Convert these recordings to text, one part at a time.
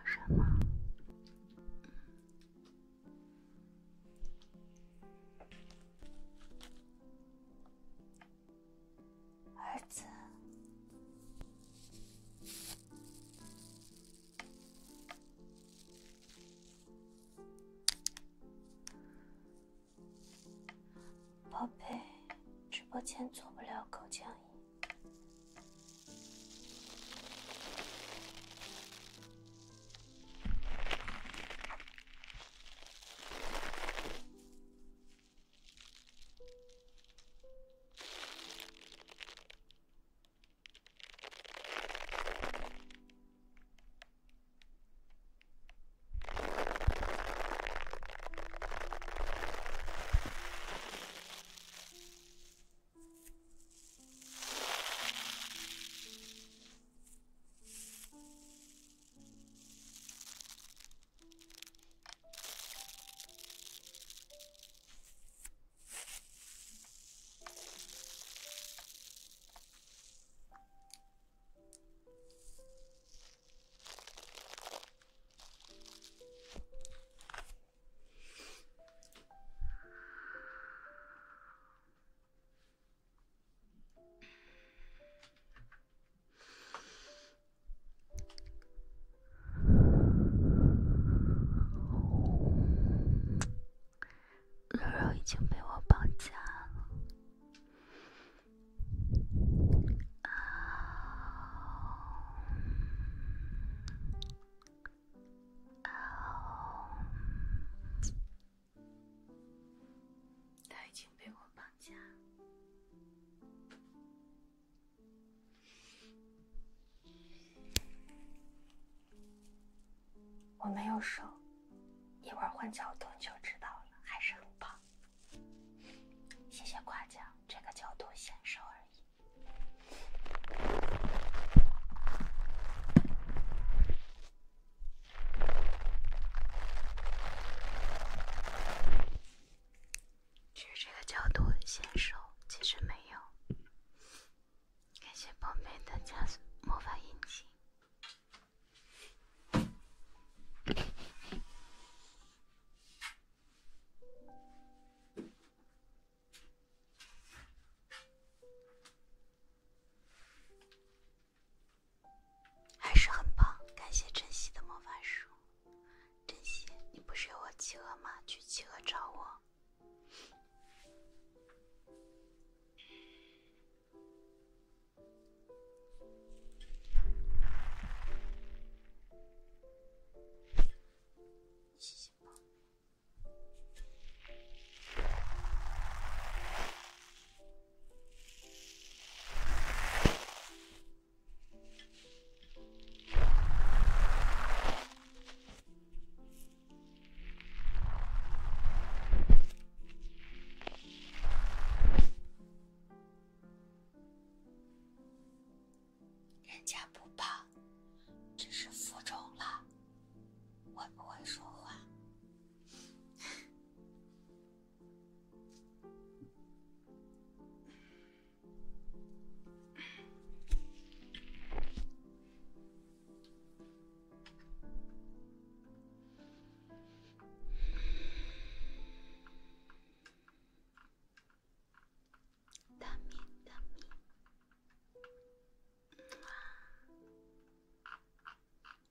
什么？ 儿子，宝贝，直播间做不了口腔音。 肉肉已经被我绑架了。 他已经被我绑架。我没有瘦，一会儿换角度你就知道了，还是很胖。谢谢夸奖，这个角度显瘦而已。 只是这个角度显瘦，其实没有。感谢宝贝的加速魔法引擎。还是很棒，感谢珍惜的魔法书。珍惜，你不是有我企鹅吗？去企鹅找我。谢谢宝贝。 人家不胖，只是浮肿了。会不会说话？ 大米大米。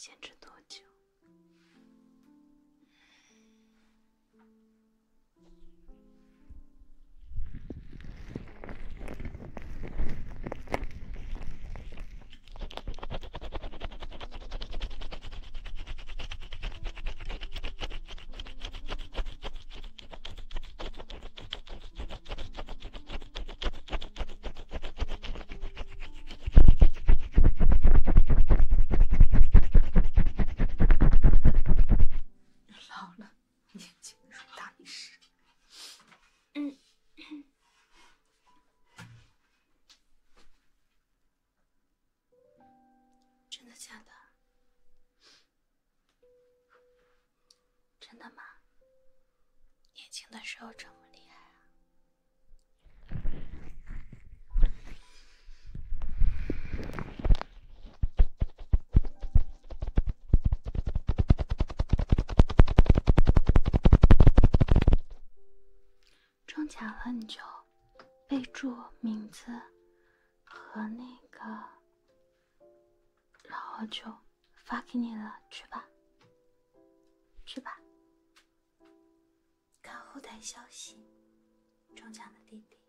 坚持多久？ 老了，眼睛如大理石。真的假的？真的吗？年轻的时候这么厉害啊！中奖了你就备注名字和那个，然后就发给你了，去吧，去吧。看后台消息，中奖的弟弟。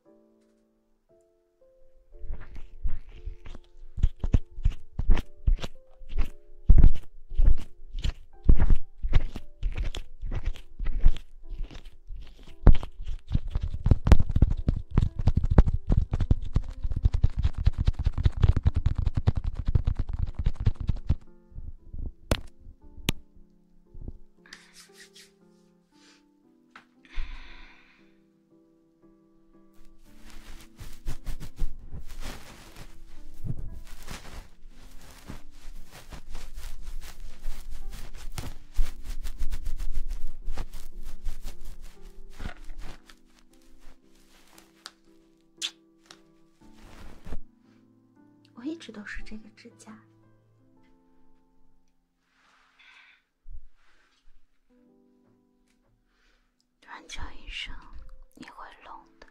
我一直都是这个指甲。 突然叫一声，你会聋的。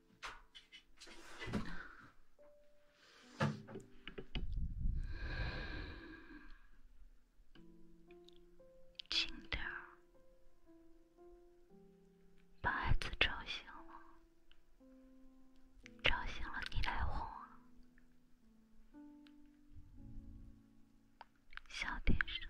轻点儿，把孩子吵醒了，吵醒了你来哄啊，小点声。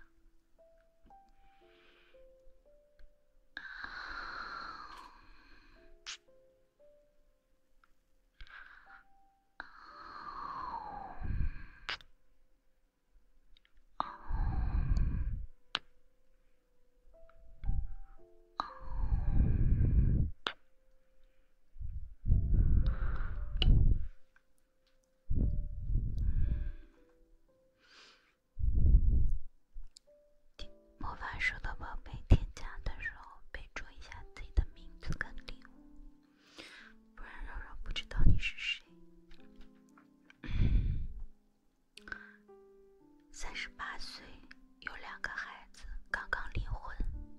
魔法书的宝贝添加的时候备注一下自己的名字跟礼物，不然柔柔不知道你是谁。38岁，有2个孩子，刚刚离婚。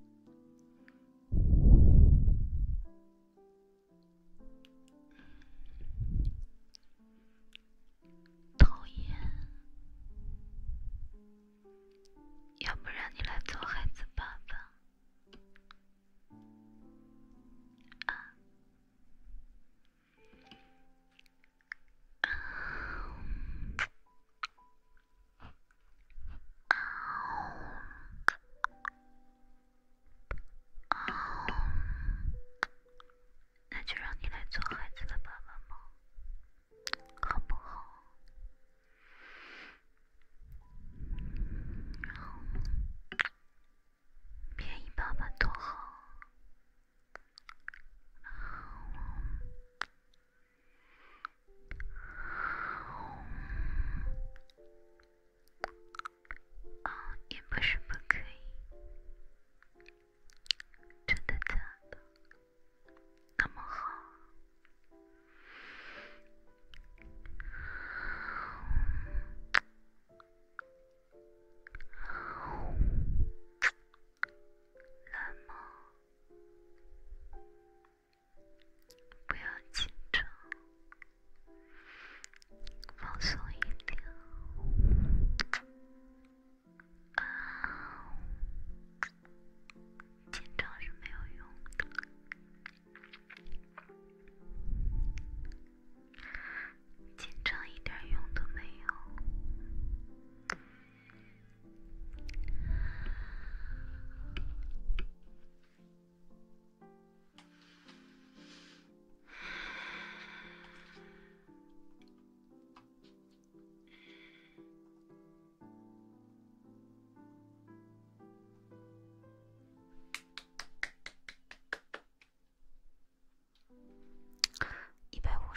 讨厌，要不然你来做孩子爸爸。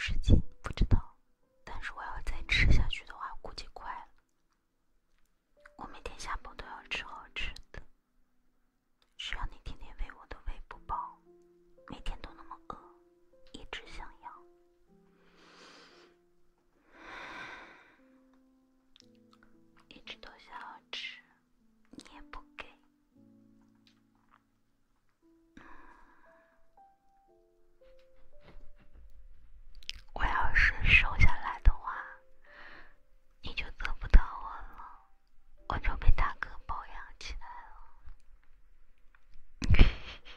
10斤，不知道。但是我要再吃下去的话，估计快了。我每天下播都要吃好吃的，只要你天天喂我的喂不饱，每天都那么饿，一直想要，一直都想要吃，你也不给。我要是瘦下来的话，你就得不到我了，我就被大哥包养起来了。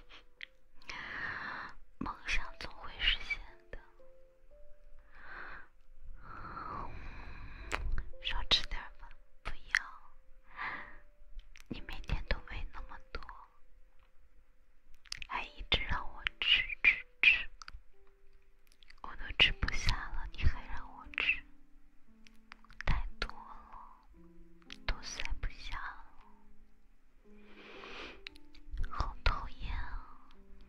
梦想总会实现的，少吃点吧，不要，你每天都喂那么多，还一直让我吃，我都吃不下了，你还让我吃，太多了，都塞不下了，好讨厌啊！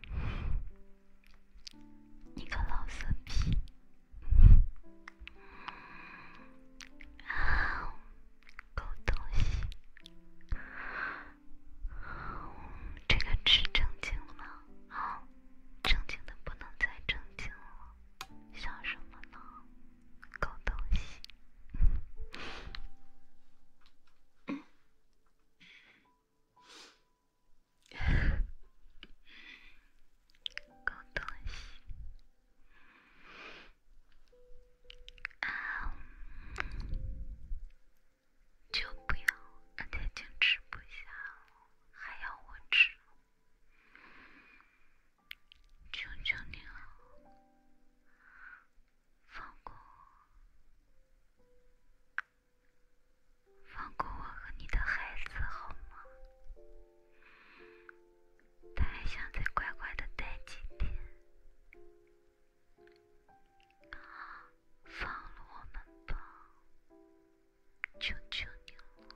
你个老色批！狗东西，这个吃正经吗？正经的不能再正经了，想什么呢？狗东西！狗东西！就不要，而且已经吃不下了，还要我吃，求求你了，放过我，放过我和你的孩子好吗？他还想再乖乖的待几天，放了我们吧，求求你了。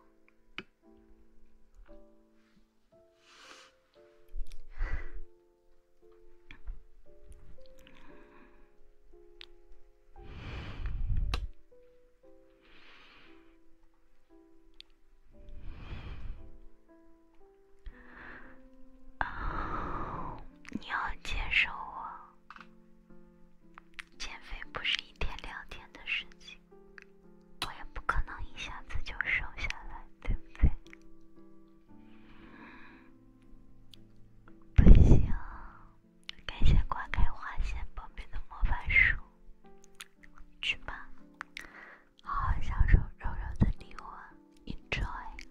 你要接受我，减肥不是1天2天的事情，我也不可能一下子就瘦下来，对不对？不行，感谢花开花谢宝贝的魔法书，去吧，好好享受柔柔的礼物 ，enjoy。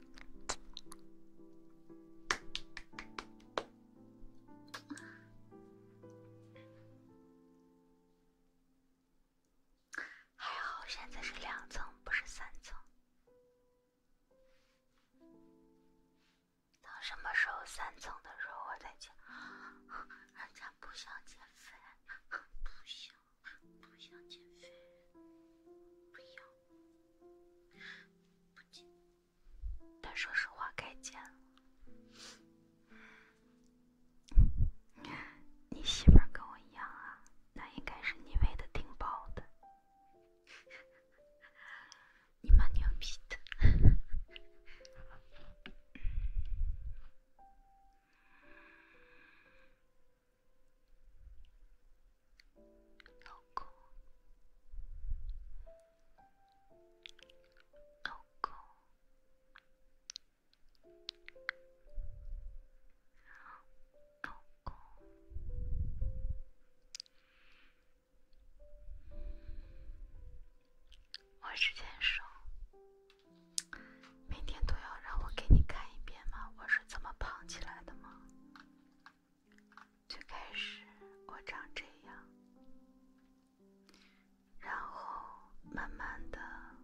还好现在是2层，不是3层。等什么时候3层的时候我再减。人家不想减肥，不想减肥，不要，不减。但说实话，该减了。你媳妇儿跟我一样啊，那应该是你喂的挺饱的。你蛮牛逼的。老公，老公，老公，我之前说，每天都要让我给你看一遍吗？我是怎么胖起来的吗？最开始我长这样，然后慢慢的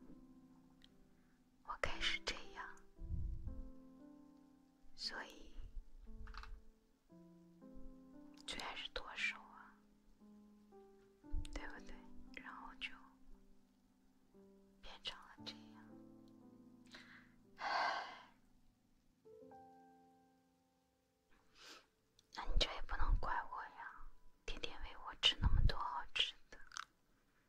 我开始这样，所以最爱是多瘦啊，对不对？然后就变成了这样。那你这也不能怪我呀，天天喂我吃那么多好吃的。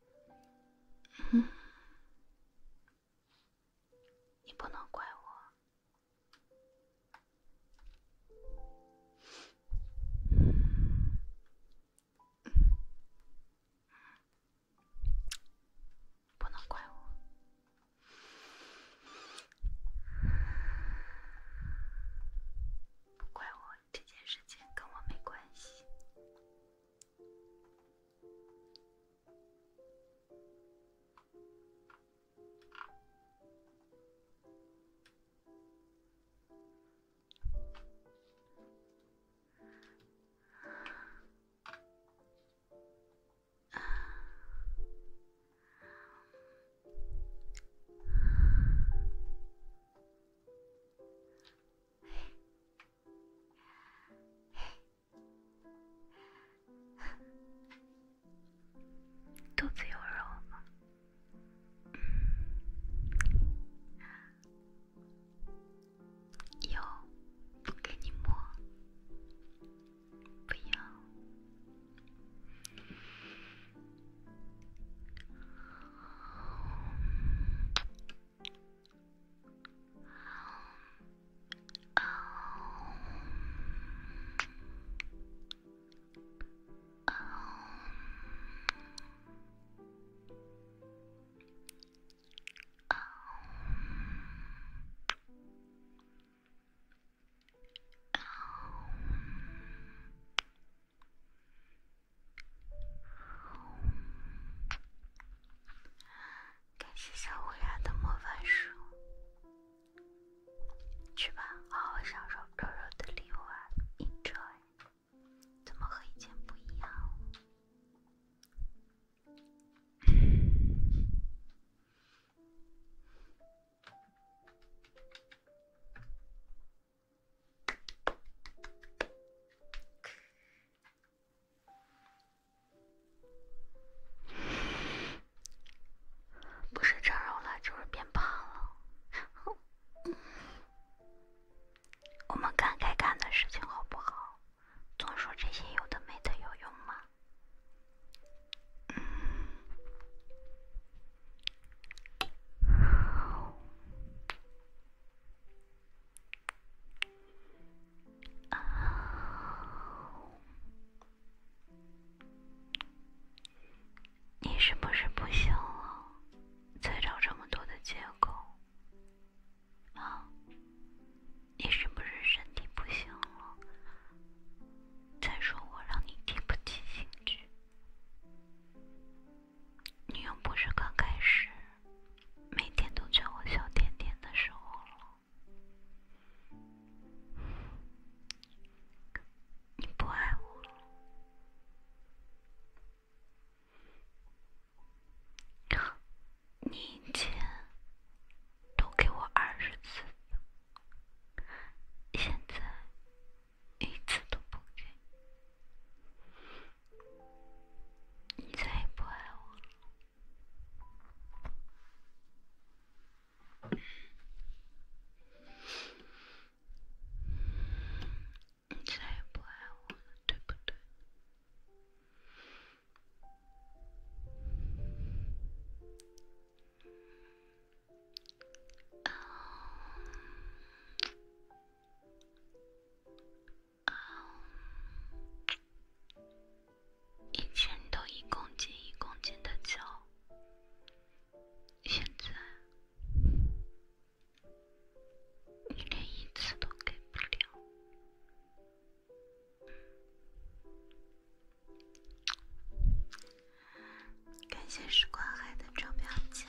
谢时光海的招标奖，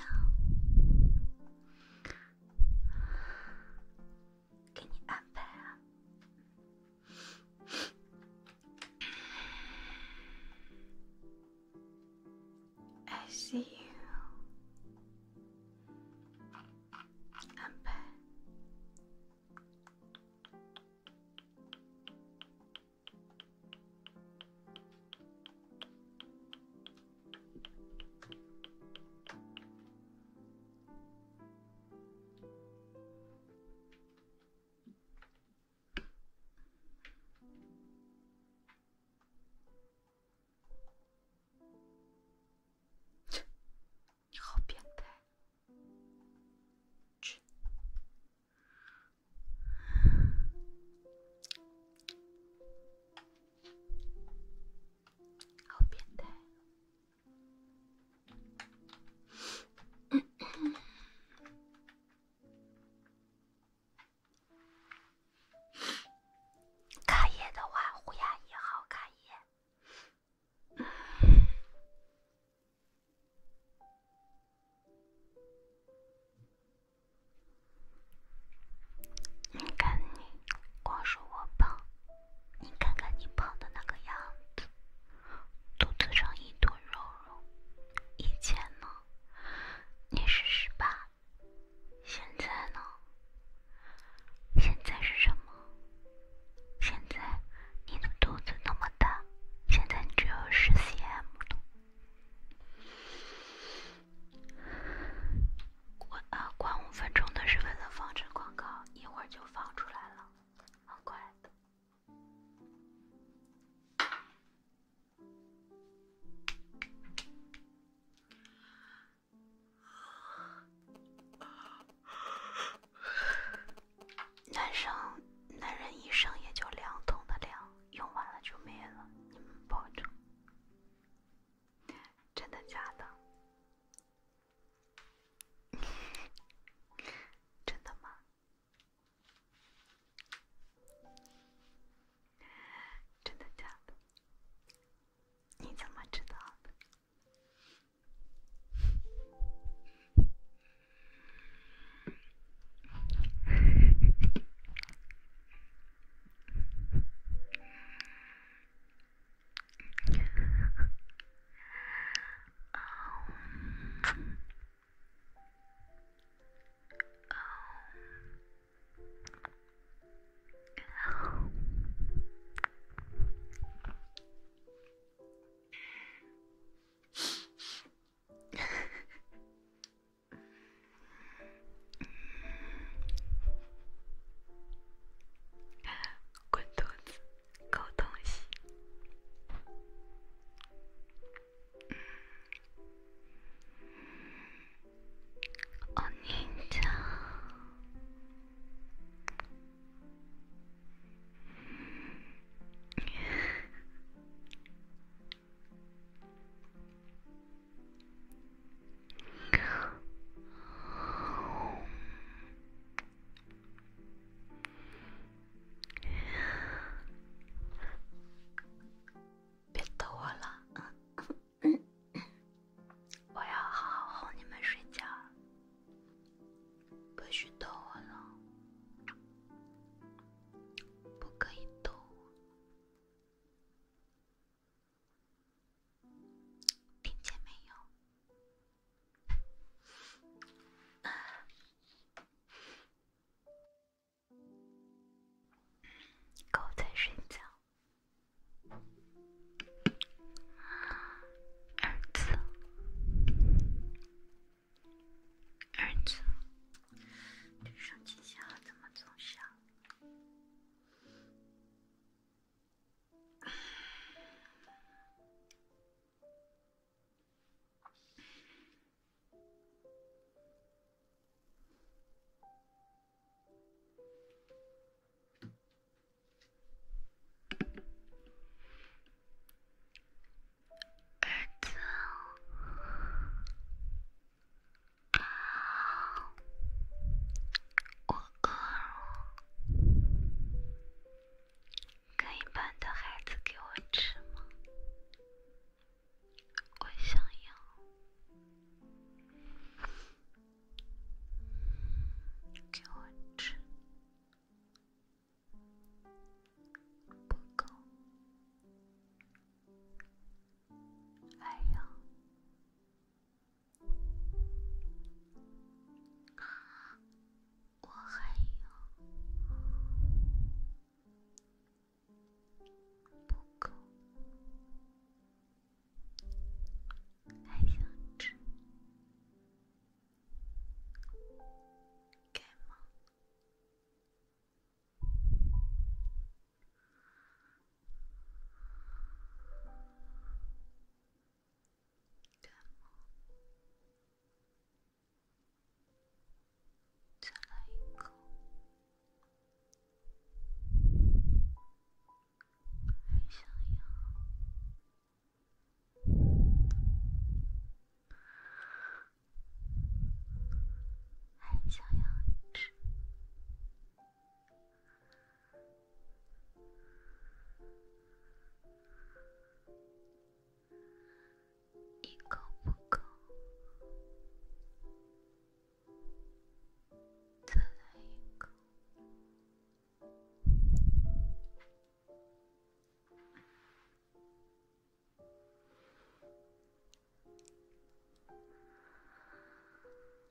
给你安排啊。I see you， 安排。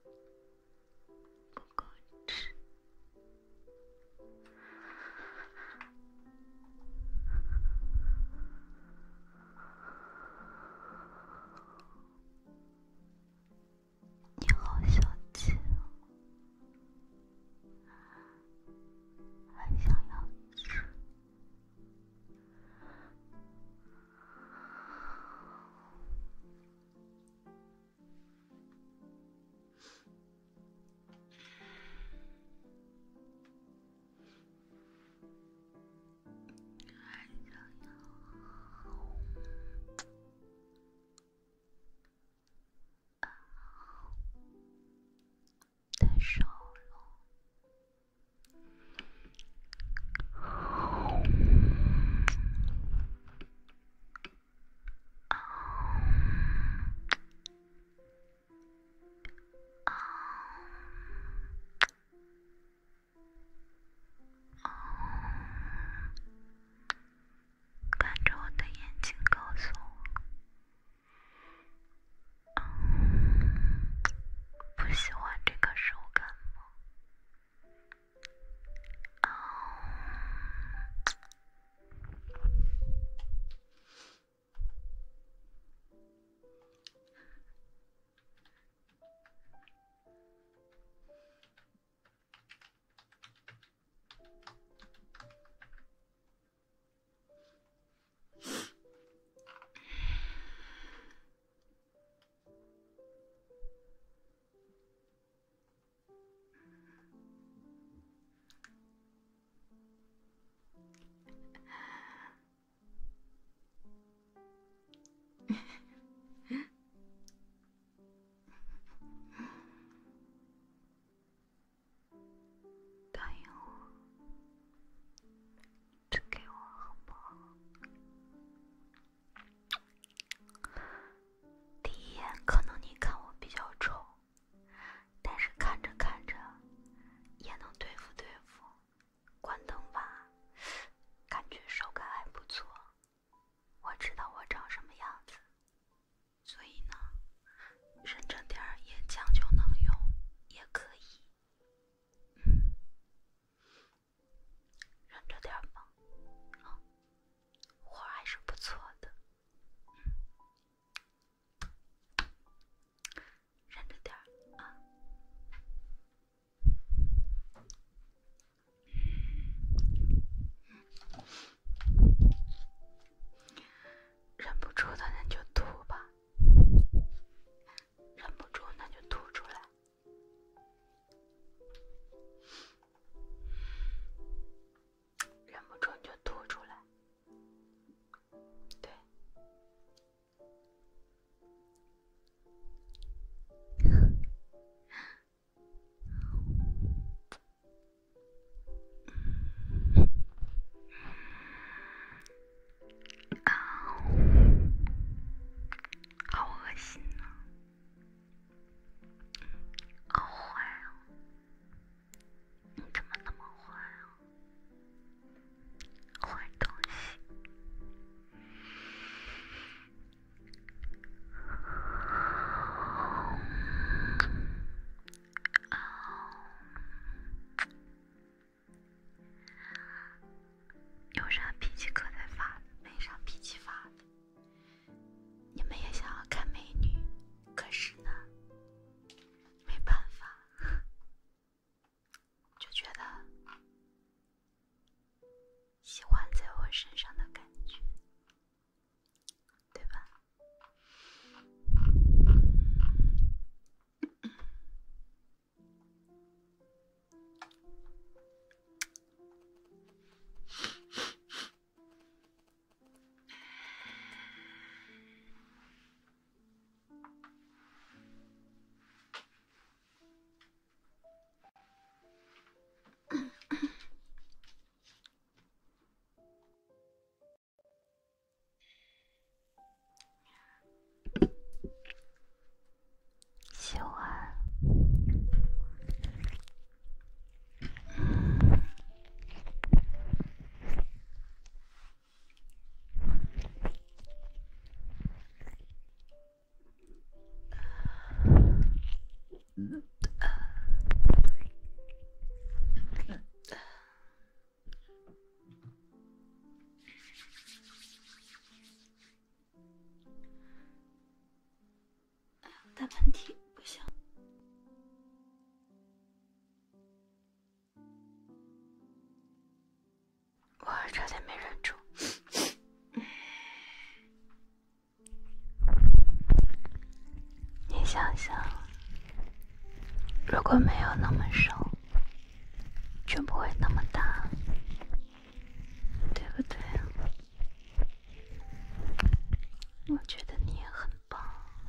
不够吃。你好小气哦，还想要吃。太少了。看着我的眼睛，告诉我，不喜欢这个手感吗？答应我，只给我好不好？第一眼可能你看我比较丑，但是看着看着也能对付对付。关灯吧，感觉手感还不错。我知道我长什么样子，所以呢，忍着点儿也将就能用，也可以。忍着点儿吧，活还是不错的。忍着点儿啊。忍不住的那就吐吧，忍不住那就吐出来。忍不住你就吐出来。对。好恶心啊，好坏啊，你怎么那么坏啊，坏东西。 喷嚏，不行。我差点没忍住。你想想，如果没有那么瘦，就不会那么大，对不对？我觉得你也很棒。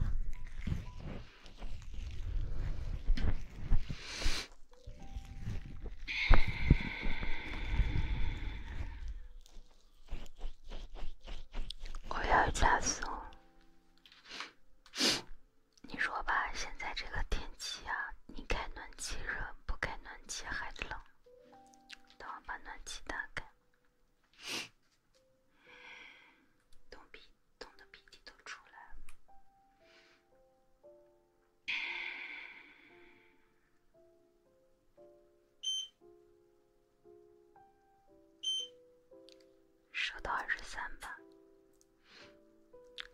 我要加速。你说吧，现在这个天气啊，你开暖气热，不开暖气还冷。等我把暖气打开，冻的鼻涕都出来了。瘦到23吧。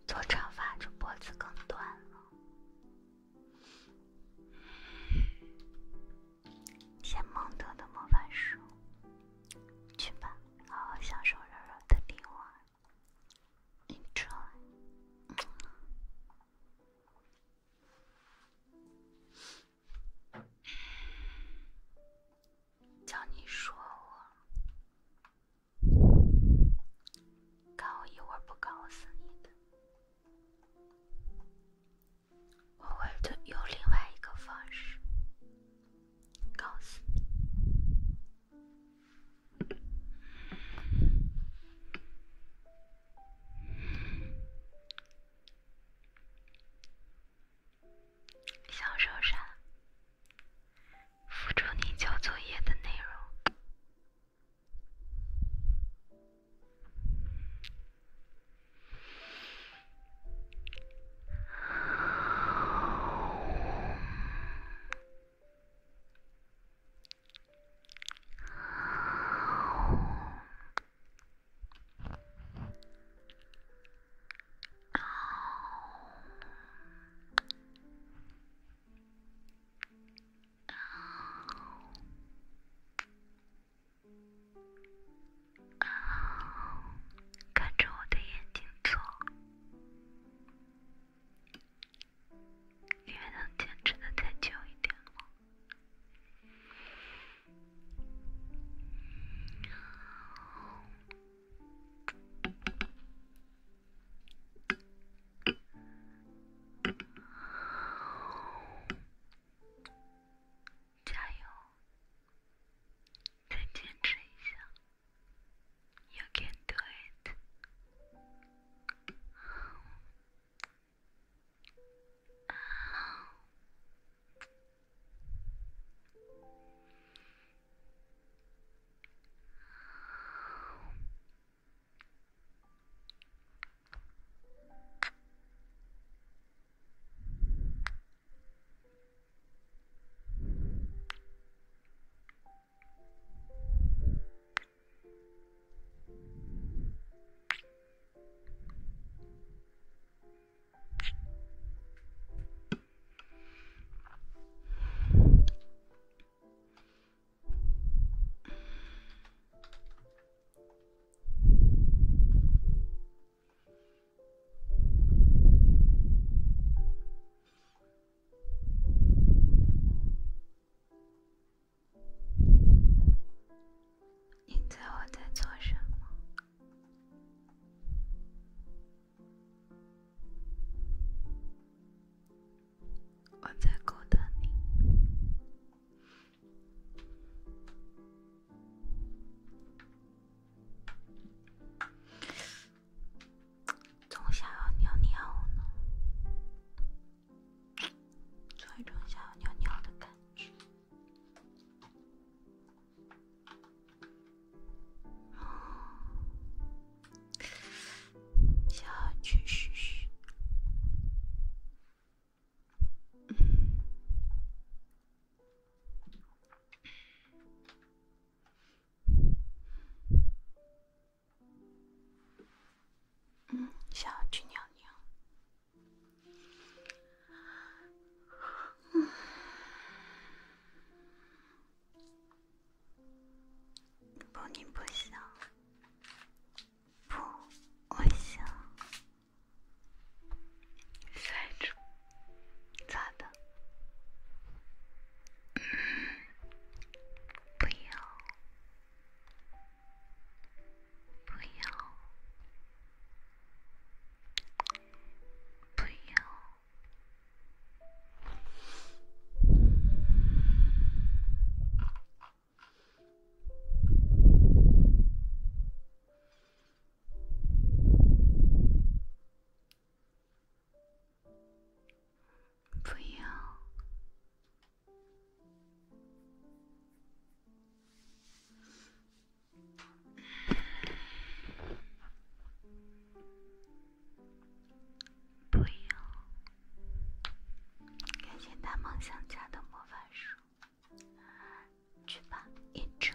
做长发这脖子更短了。先蒙特的魔法书，去吧，好好享受柔柔的灵魂。Enjoy。叫你说我，看我一会儿不告诉你的。我会有另外一个方式告诉你。享受啥？辅助你交作业的内容。看着我的眼睛做，因为能坚持的再久一点吗？加油，再坚持一下。You can do it. 你猜我在做什么？我在勾搭你。总想要尿尿呢，做一种想要尿尿的感觉。想要去嘘嘘。想要去尿尿。不，你不想。不，我想。塞住。咋的？不要。不要。不要。不要。不要。感谢大梦想家的魔法书。去吧 ，enjoy。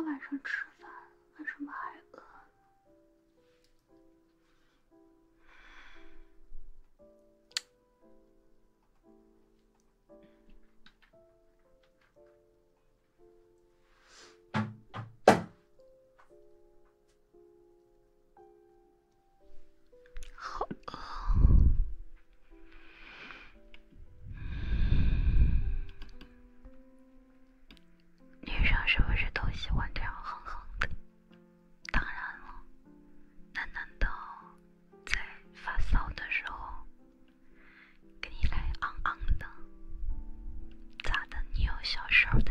晚上吃饭，为什么还饿？好饿。女生是不是都喜欢这样哼哼的？当然了，难道在发骚的时候给你来昂昂的？咋的？你有小手